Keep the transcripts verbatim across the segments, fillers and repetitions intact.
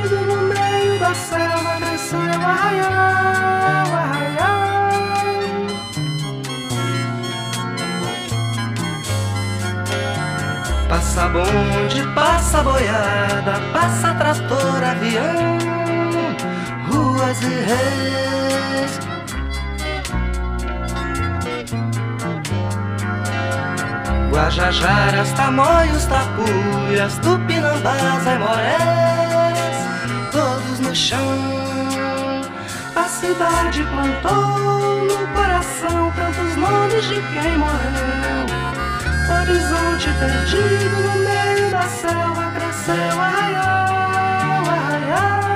perdido no meio da selva, cresceu arraial, arraial. Passa bonde, passa boiada, passa trator, avião, ruas e reis. Guajajaras, tamoios, tapuias, tupinambás, aimorés, todos no chão. A cidade plantou no coração tantos nomes de quem morreu. Horizonte perdido no meio da selva, cresceu arraial, arraial.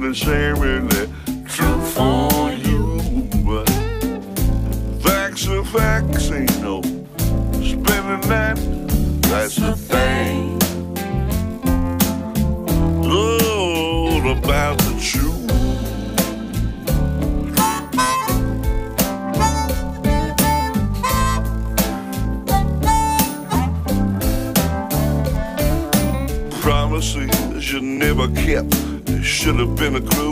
necessarily true for you, but facts are facts, ain't no spinning that. That's the thing. All about the truth. Promises you never kept, it should have been a clue.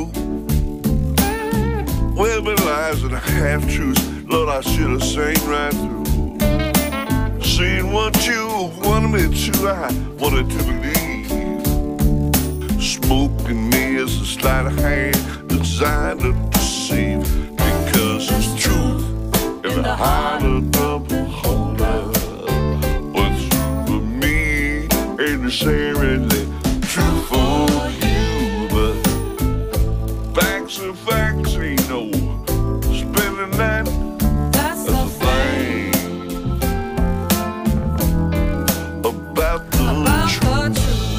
Well, been lies and half-truths, Lord, I should have seen right through. Seen what you wanted me to, I wanted to believe. Smoke in me is a sleight of hand designed to deceive, because it's truth in the heart of the beholder. What's for me ain't necessarily true for you, but facts are facts, ain't no spinning that. That's the thing about the about truth. The truth.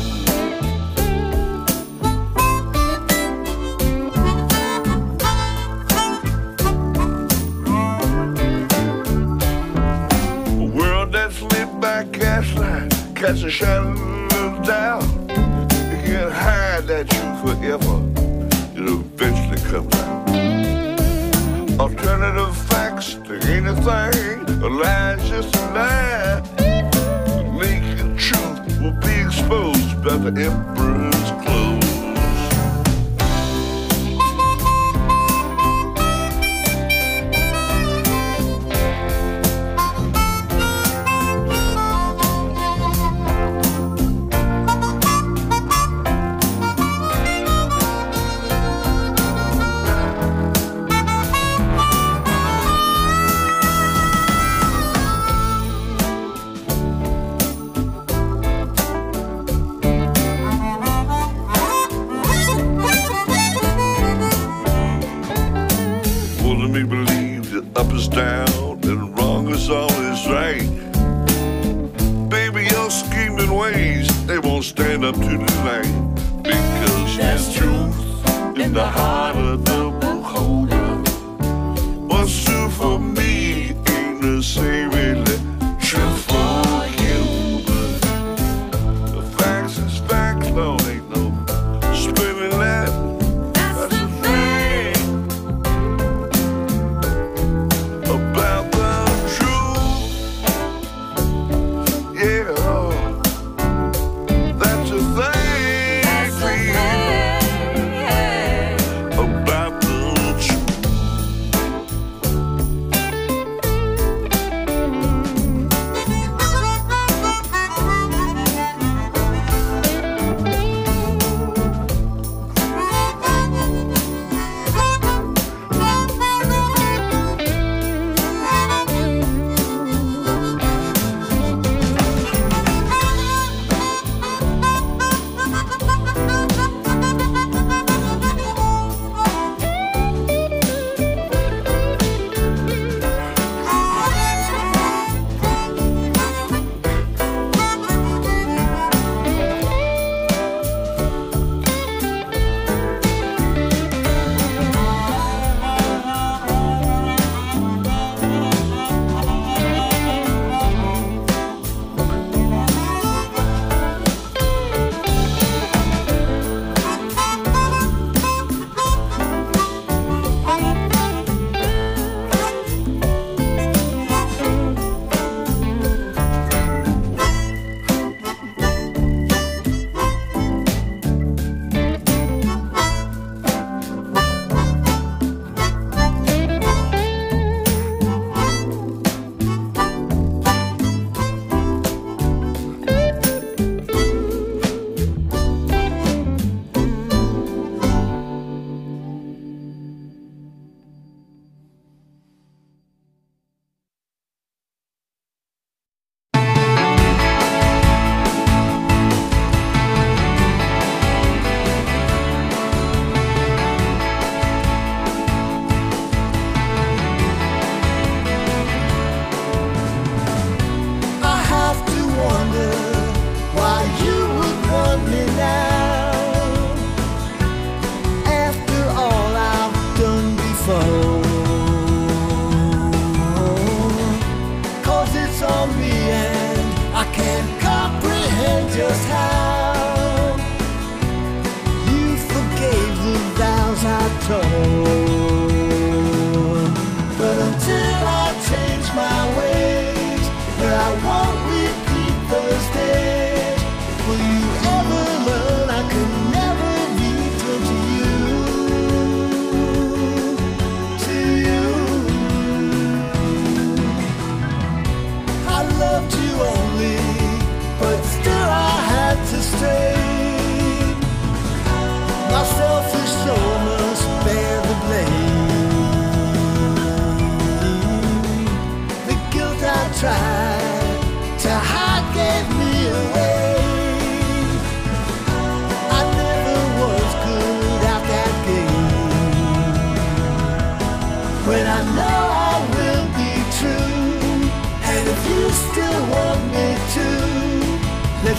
A world that's lit by gaslight, cast a shadow of doubt. You can't hide that truth forever, it eventually comes out. Alternative facts to anything, a lie's just a lie. The naked truth will be exposed by the emperor's clothes. Let me believe that up is down and wrong is always right. Baby, your scheming ways, they won't stand up to the light, because there's truth in the heart of the beholder. What's true for me ain't necessarily true for you, but the facts is facts, Lord, ain't no spinning that.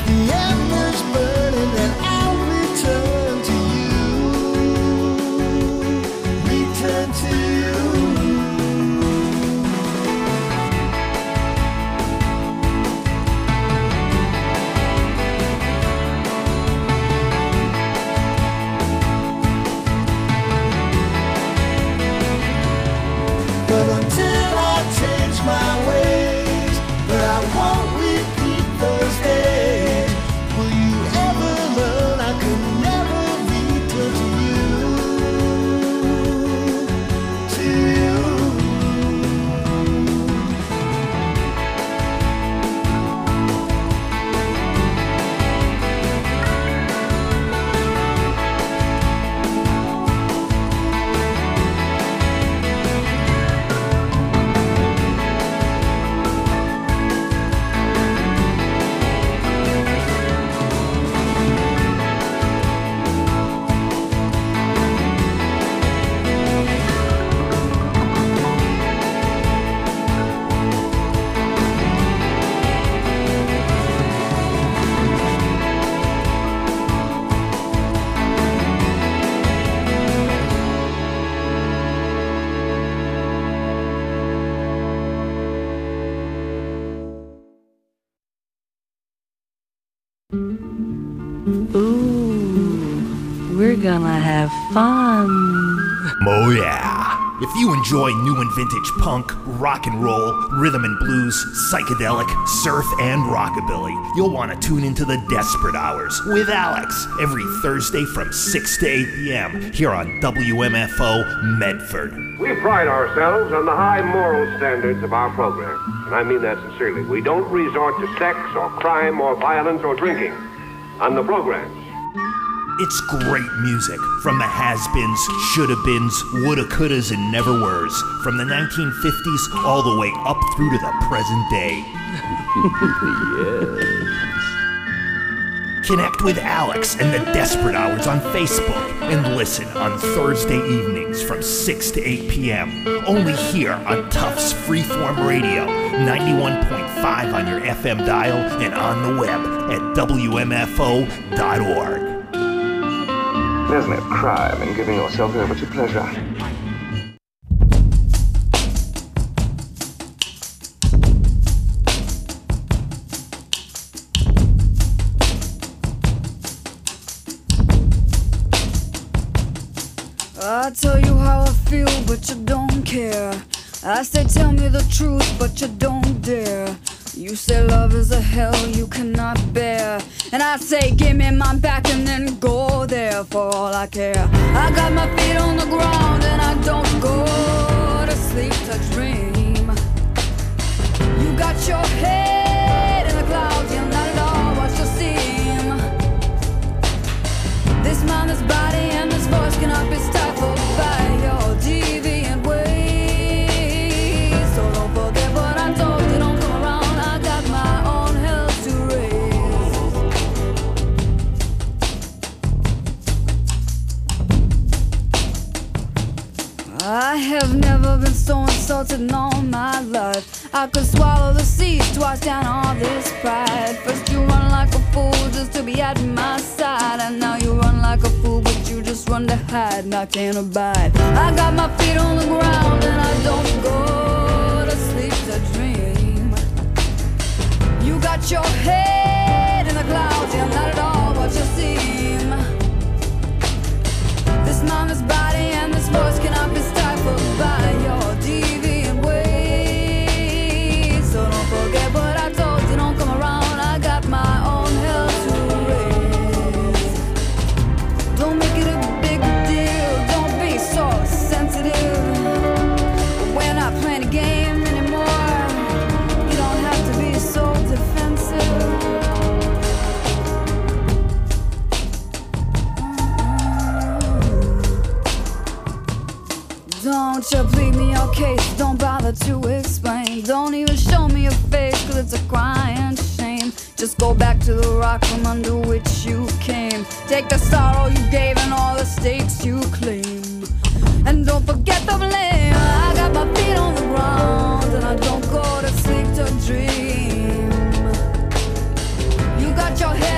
the embers burning, and I'll return to you. Return to you. But until I change my ways, but I won't repeat those days. Will you ever learn I could never return to you, to you? Ooh, we're gonna have fun. Oh yeah. If you enjoy new and vintage punk, rock and roll, rhythm and blues, psychedelic, surf, and rockabilly, you'll want to tune into the Desperate Hours with Alex every Thursday from six to eight p.m. here on W M F O Medford. We pride ourselves on the high moral standards of our program, and I mean that sincerely. We don't resort to sex or crime or violence or drinking on the programs. It's great music from the has-beens, shoulda-beens, woulda-couldas, and never-weres, from the nineteen fifties all the way up through to the present day. Yes. Connect with Alex and the Desperate Hours on Facebook and listen on Thursday evenings from six to eight p.m. only here on Tufts Freeform Radio, ninety-one point five on your F M dial and on the web at W M F O dot org. There's no crime in giving yourself over to pleasure. I tell you how I feel, but you don't care. I say tell me the truth, but you don't dare. You say love is a hell you cannot bear, and I say give me my back and then go there for all I care. I got my feet on the ground and I don't go to sleep to dream. You got your head in the clouds, you're not at all what you seem. This mind, this body, and this voice cannot be stifled by your deviant ways. So don't forget what I told you, don't come around. I got my own hell to raise. I have never been so insulted in all my life. I could swallow the seas twice down all this pride. First you run like a fool just to be at my side, and now you run like a fool but you just run to hide, and I can't abide. I got my feet on the ground and I don't go to sleep to dream. You got your head in the clouds, you're not at all what you seem. This mind, this body, and this voice cannot be stifled by your deviant ways. So don't forget what I told you, don't come around. I got my own hell to raise. Don't make it a big deal, don't be so sensitive. We're not playing a game anymore. You don't have to be so defensive. Don't you plead me your case, don't bother to explain. Don't even show me your face, cause it's a crying shame. Just go back to the rock from under which you came. Take the sorrow you gave and all the stakes you claim. And don't forget the blame. I got my feet on the ground and I don't go to sleep to dream. You got your head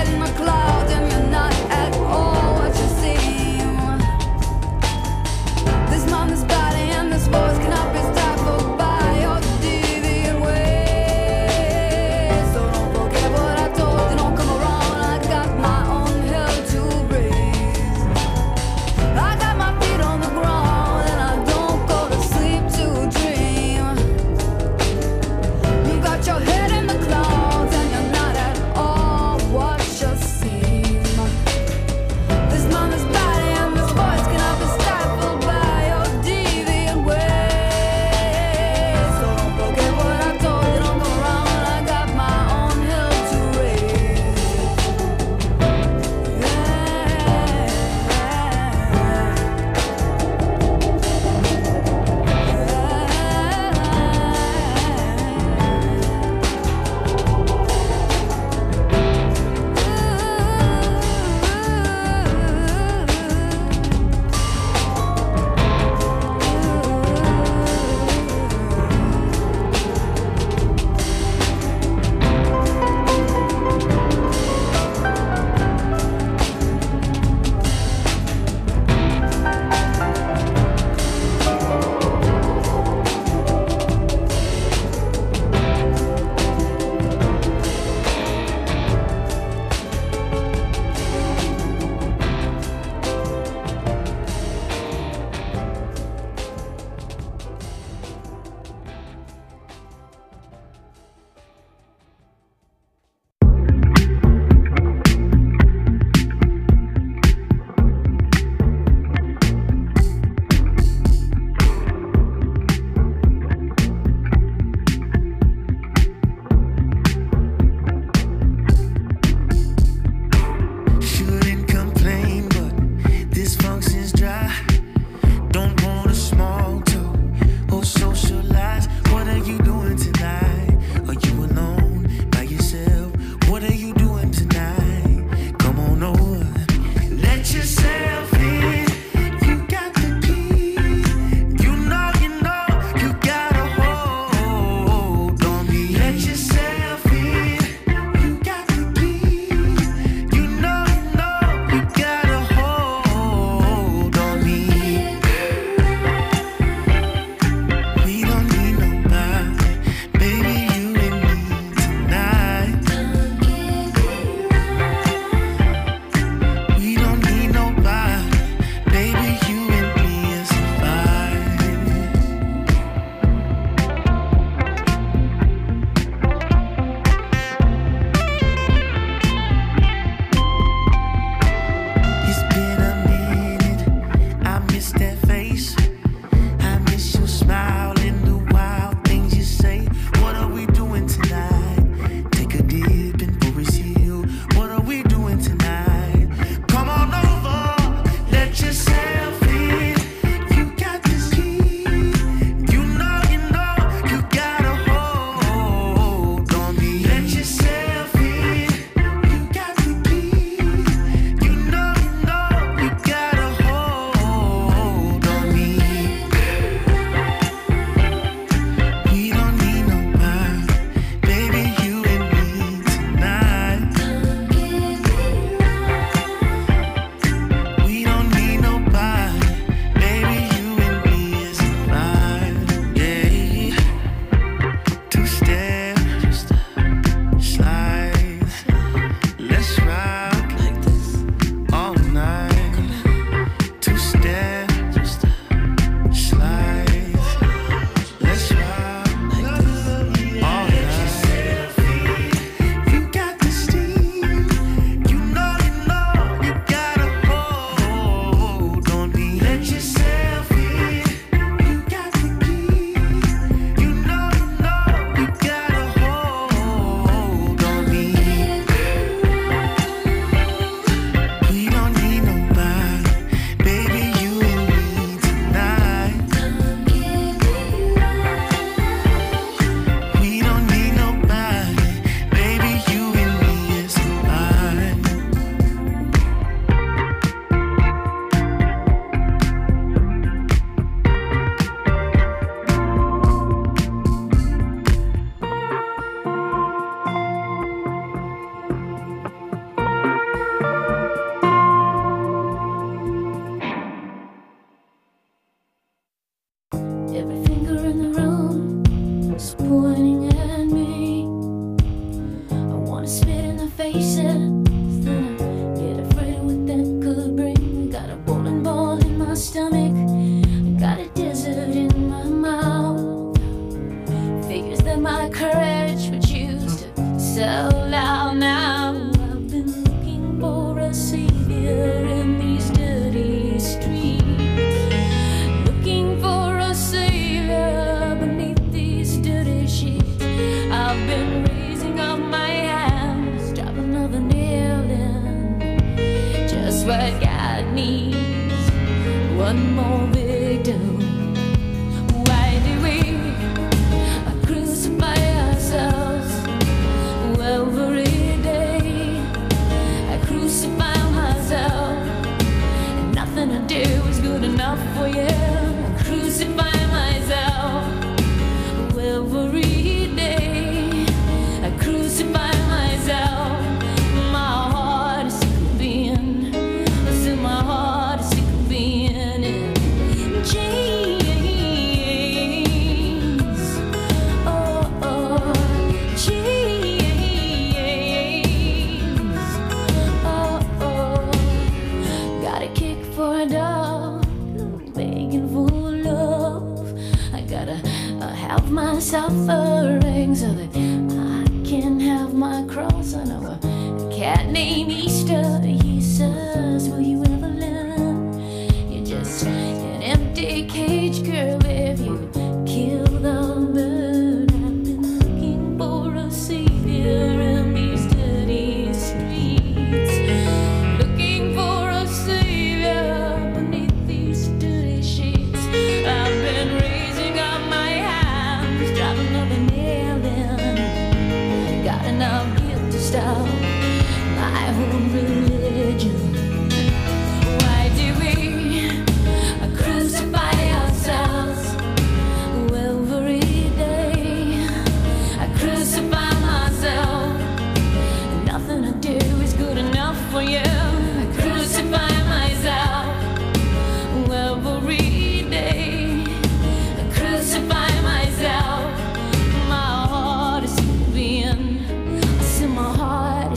needs one more victim. Why do we crucify ourselves every day? I crucify myself, and nothing I do is good enough for you. I crucify myself every day. I crucify myself. My heart is sick of being, still my heart is sick of being in chains. Oh, oh, chains. Oh, oh, got a kick for a dog, begging for love. I gotta uh, have myself a ring so that I can have my cross. I know a cat named Easter. He says, will you ever learn? You're just an empty cage, girl, if you kill the bird. I've been looking for a savior in these dirty streets, looking for a savior beneath these dirty sheets. I've been raising up my hands, driving another nail in. Got enough guilt to stop my own religion. Why do we crucify ourselves every day? I crucify myself, and nothing I do is good enough for you. I crucify myself every day. I crucify myself. My heart is being, I see my heart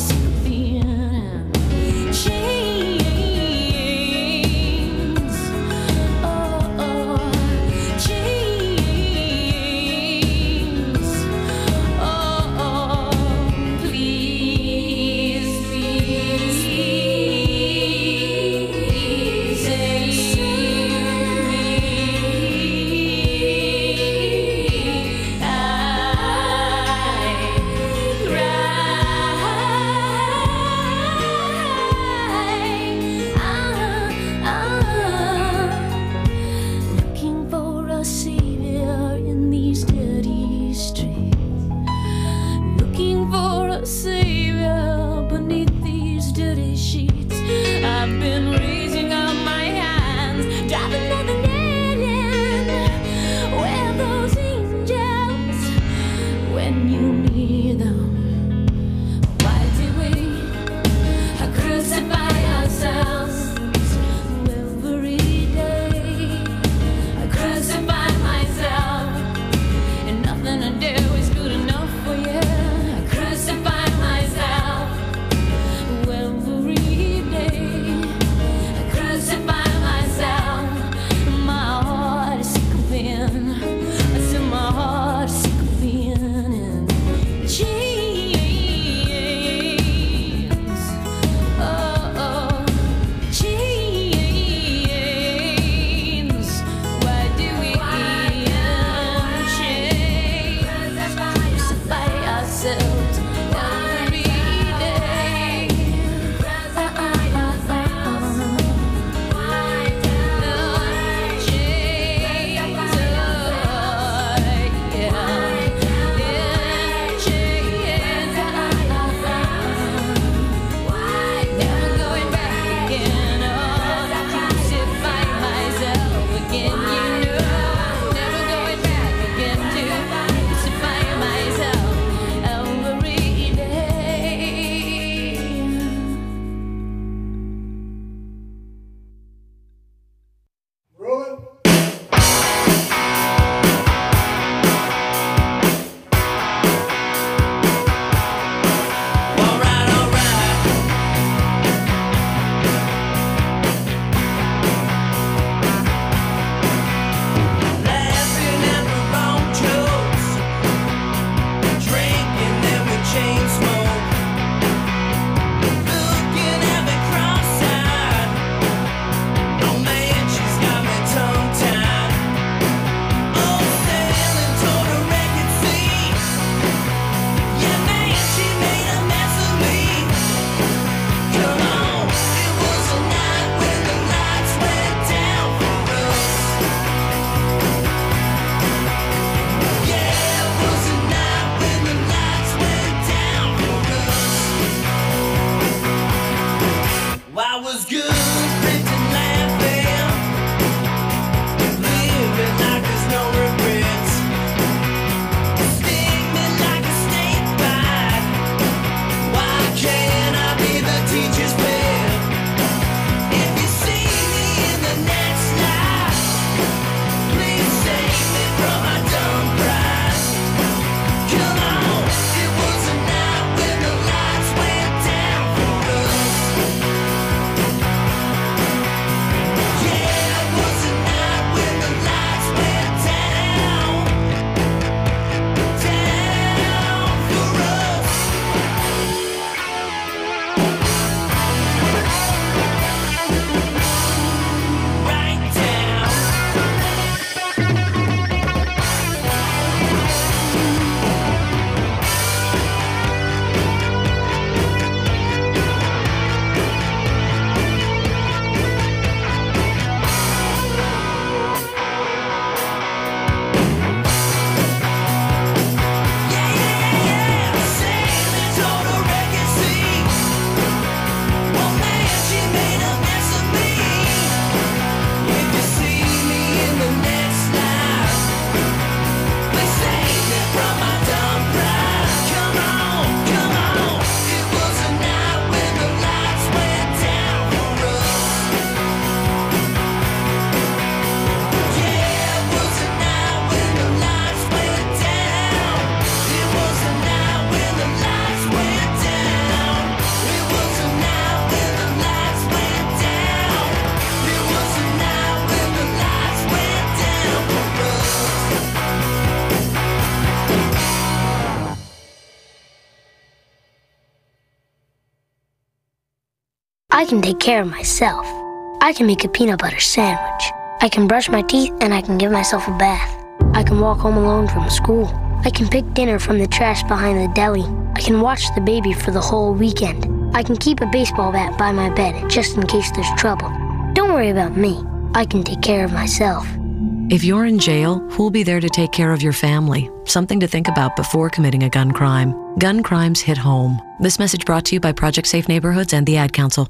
I can take care of myself. I can make a peanut butter sandwich. I can brush my teeth and I can give myself a bath. I can walk home alone from school. I can pick dinner from the trash behind the deli. I can watch the baby for the whole weekend. I can keep a baseball bat by my bed just in case there's trouble. Don't worry about me. I can take care of myself. If you're in jail, who'll be there to take care of your family? Something to think about before committing a gun crime. Gun crimes hit home. This message brought to you by Project Safe Neighborhoods and the Ad Council.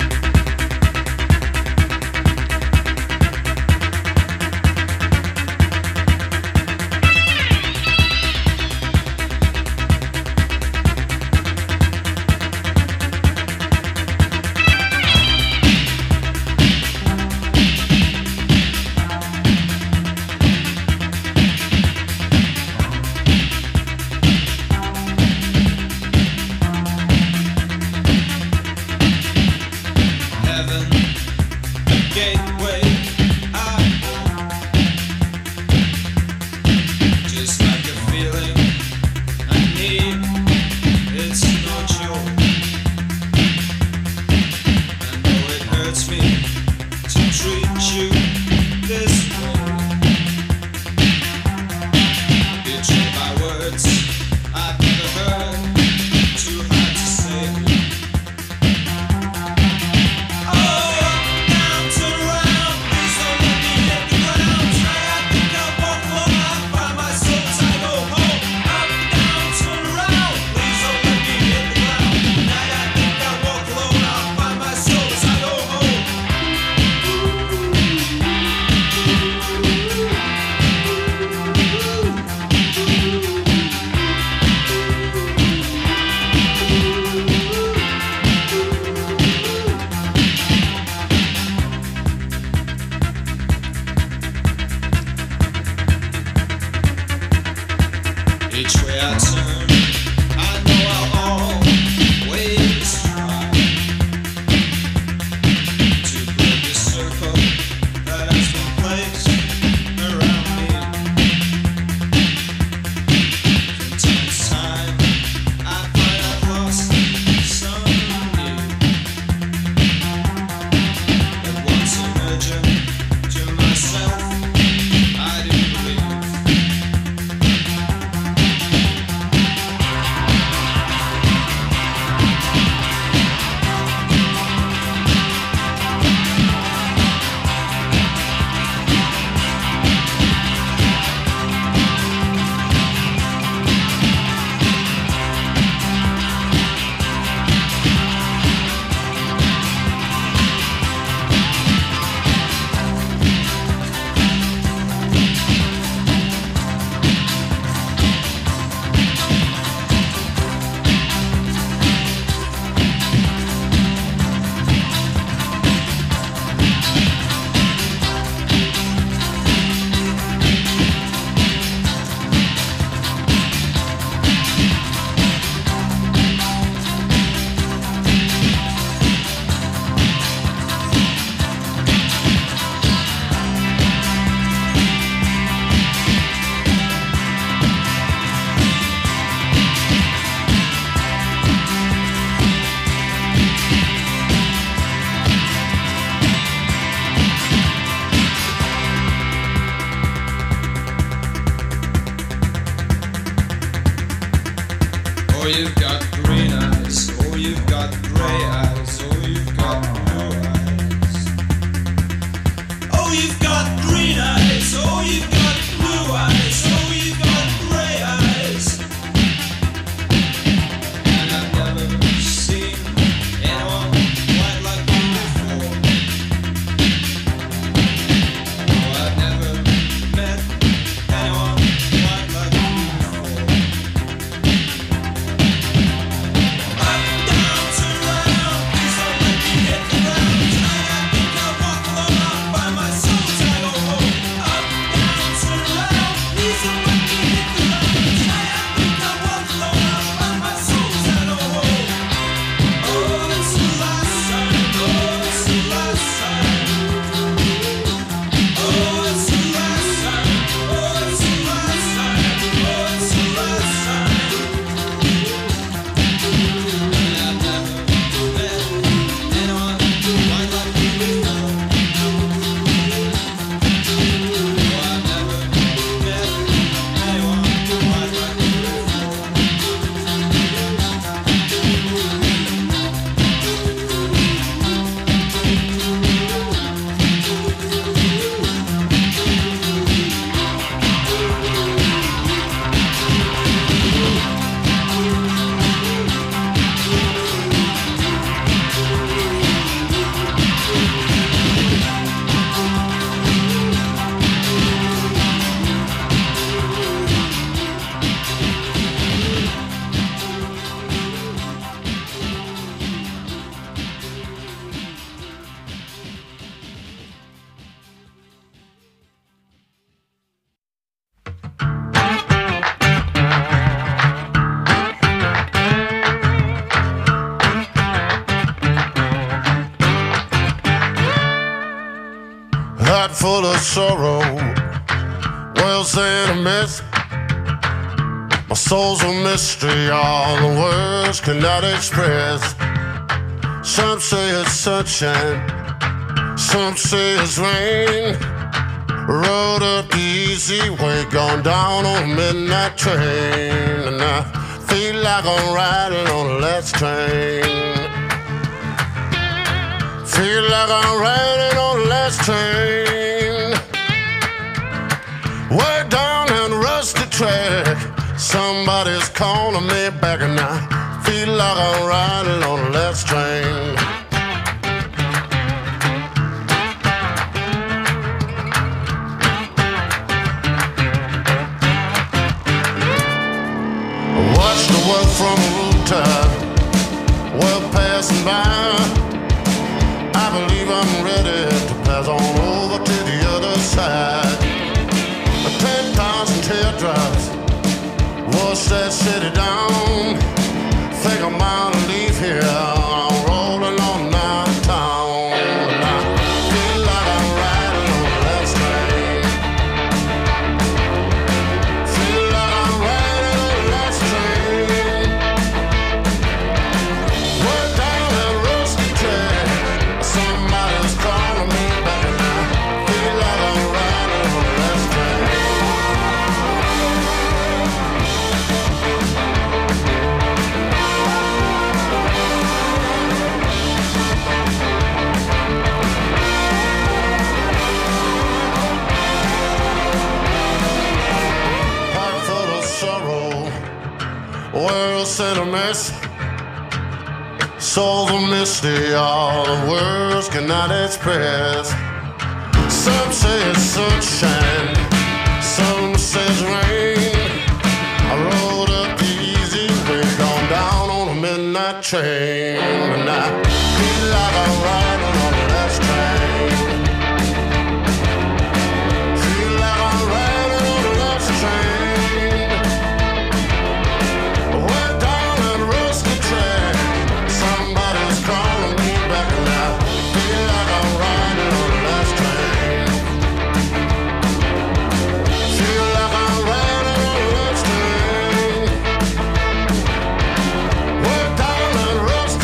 Oh, you've got green eyes. Oh, you've got gray eyes. Oh, you've got blue eyes. Oh, you've got green eyes. Oh, you've got blue eyes. Oh, you've got gray eyes. And I've never seen anyone quite like you before. Oh, I've never met anyone quite like you before. heart full of sorrow, world's in a mess. My soul's a mystery, all the words cannot express. Some say it's sunshine, some say it's rain. Rode up the easy way, gone down on a midnight train, and I feel like I'm riding on the last train. Feel like I'm riding on the last train. Way down that rusty track, somebody's calling me back, and I feel like I'm riding on the last train. Watch the world from a rooftop, world passing by. I believe I'm ready to pass on over to the other side. Ten thousand teardrops wash that city down. Think I'm out to leave here, I'm rolling on downtown. And I feel like I'm riding on the last train. Feel like I'm riding on the last train. Way down that rusty track, somebody's calling me back, and I feel like I'm riding on the last train. Heart full of sorrow, world's in a mess. Soul's a mystery, all the words cannot express. Some say it's sunshine, some say it's rain. I rode up the easy way, gone down on a midnight train, and I feel like I'm riding on the last train. Feel like I'm riding on the last train. Way down that rusty track, somebody's calling me back, and I feel like I'm riding on the last train. Feel like I'm riding on the last train. Way down that rusty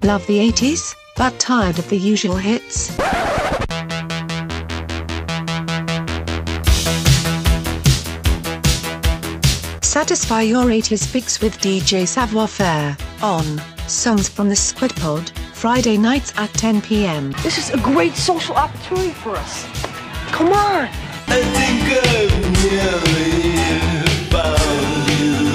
Love the eighties, but tired of the usual hits? Satisfy your eighties fix with D J Savoir Faire on Songs from the Squid Pod, Friday nights at ten p m. This is a great social opportunity for us. Come on! I think I've nearly found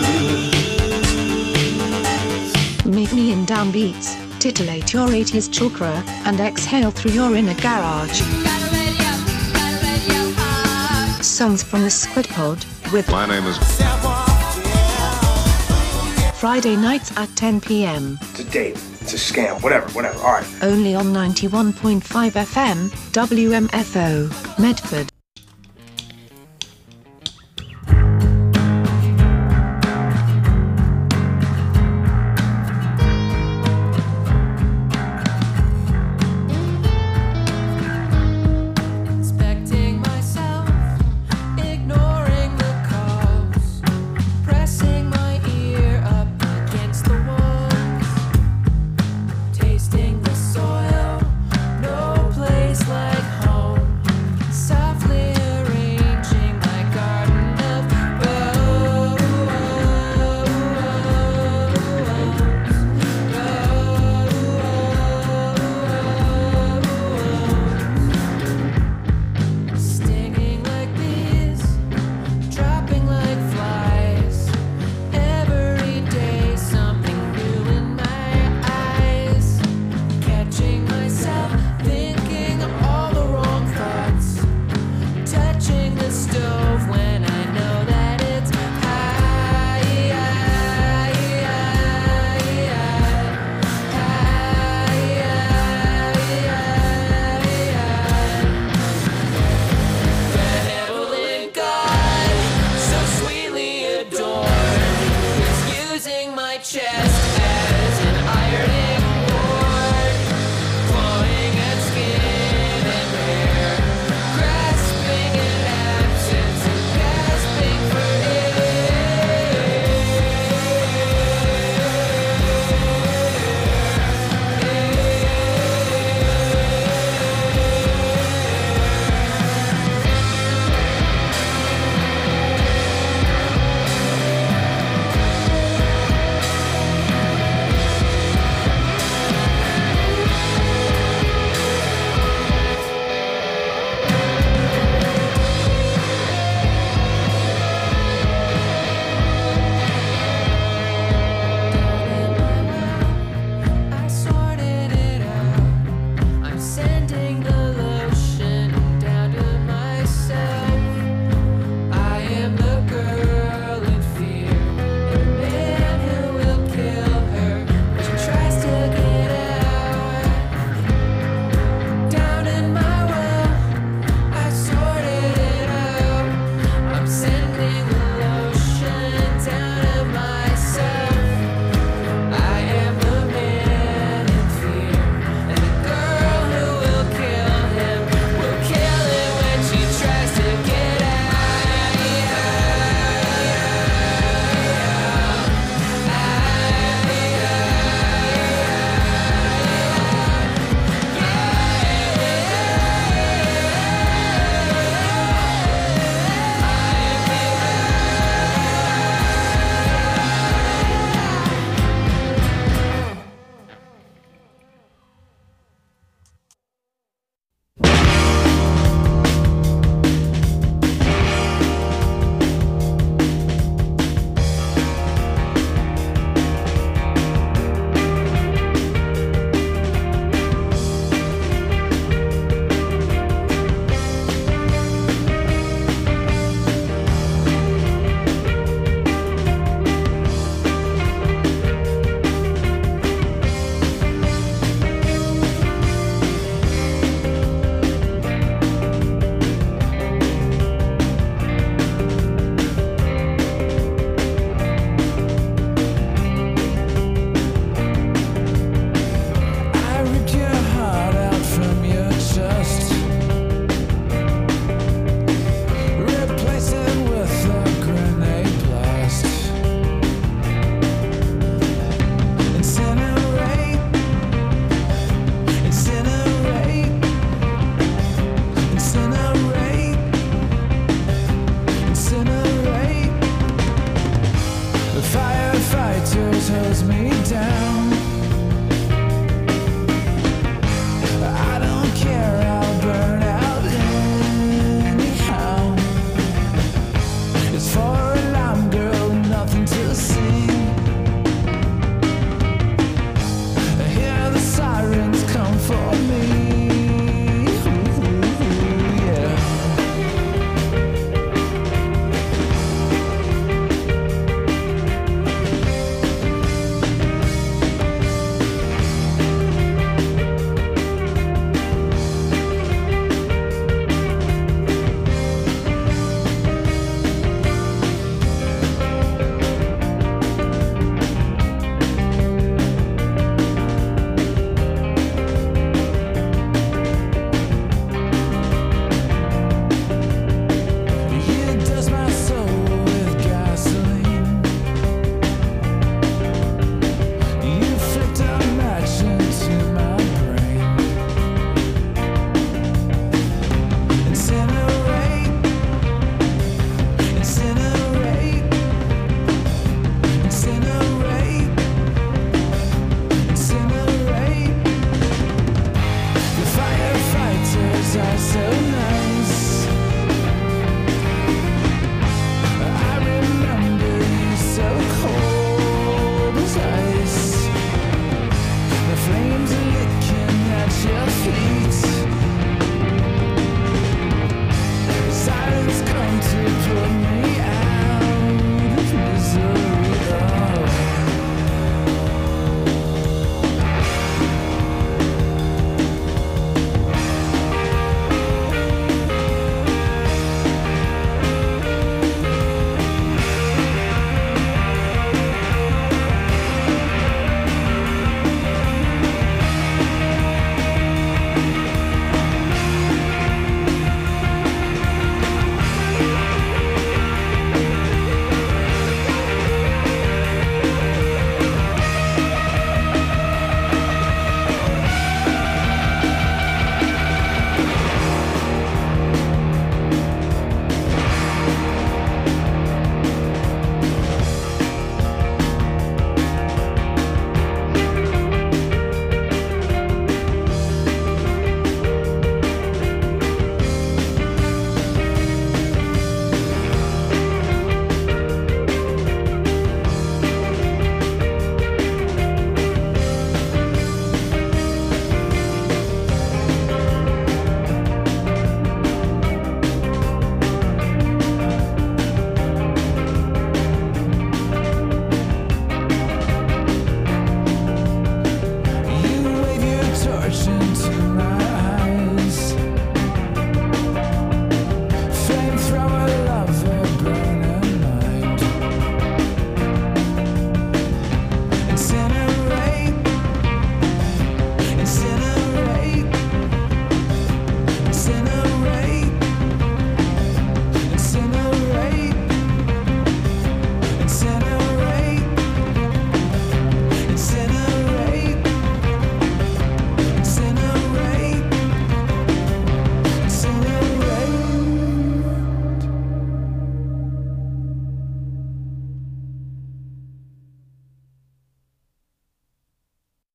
you. Meet me in downbeats, titillate your eighties chakra, and exhale through your inner garage. Songs from the Squid Pod with My name is Friday nights at ten p m. It's a date. It's a scam. Whatever, whatever. All right. Only on ninety-one point five F M, W M F O, Medford. Softly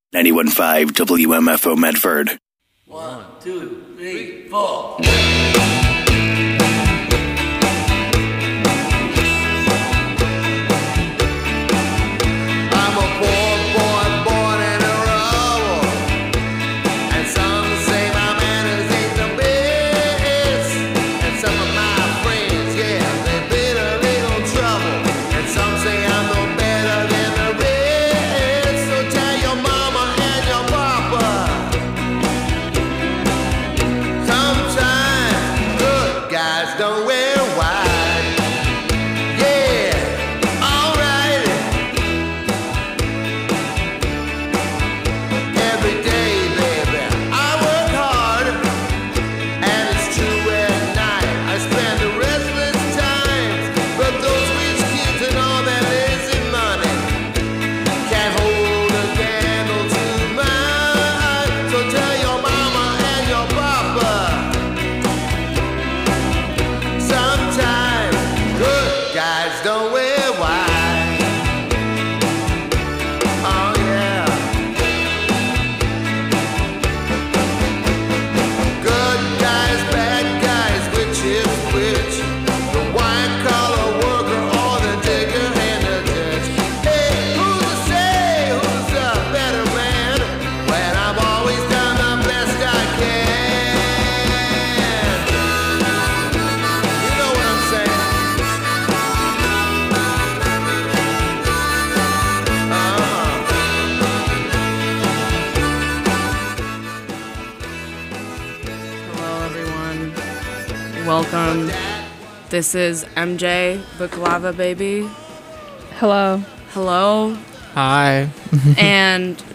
ninety-one point five W M F O Medford. One, two, three, four. Welcome. This is M J Baklava Baby. Hello. Hello. Hi. And